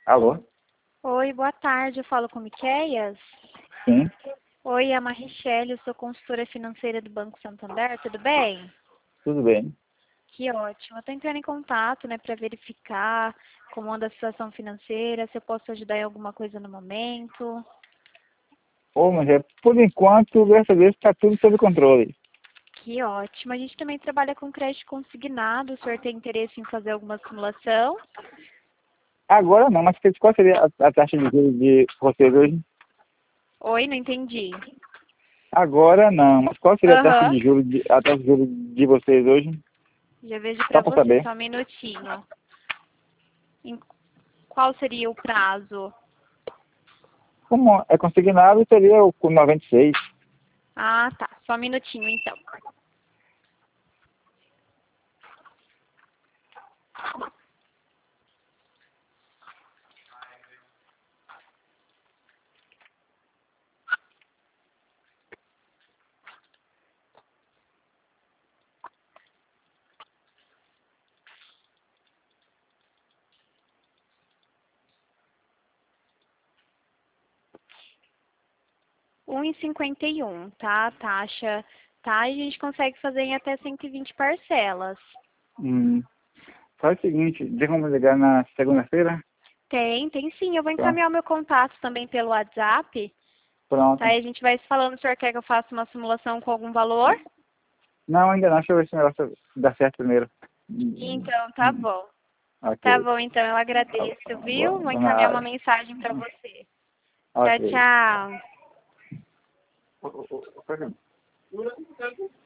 Alô? Oi, boa tarde. Eu falo com Miqueias. Sim, Oi, é a Marichelli, eu sou consultora financeira do Banco Santander, tudo bem? tudo bem. Que ótimo. Eu estou entrando em contato, para verificar como anda a situação financeira, se eu posso ajudar em alguma coisa no momento. Ô, mulher, por enquanto, dessa vez está tudo sob controle. Que ótimo. A gente também trabalha com crédito consignado. O senhor tem interesse em fazer alguma simulação? Agora não, mas qual seria a taxa de juros de vocês hoje? Oi, não entendi. Agora não, mas qual seria a taxa Aham. de juros a taxa de juros de vocês hoje? Já vejo Só para para você, saber. só um minutinho. Em qual seria o prazo? Como é consignado, seria o 96. Ah, tá. Só um minutinho, então. Um e 51, tá? A taxa, tá? E a gente consegue fazer em até 120 parcelas. Hum, Faz o seguinte, tem como ligar na segunda-feira? Tem sim. Eu vou Pronto, encaminhar o meu contato também pelo WhatsApp, tá? pronto. E a gente vai se falando. O senhor quer que eu faça uma simulação com algum valor? Não, ainda não, deixa eu ver se o negócio dá certo primeiro. Então, tá bom. Tá Ok. bom, então. Eu agradeço, viu? Vou encaminhar uma Nada. mensagem para você. Tchau, Ok. tchau. Ô, ô, ô,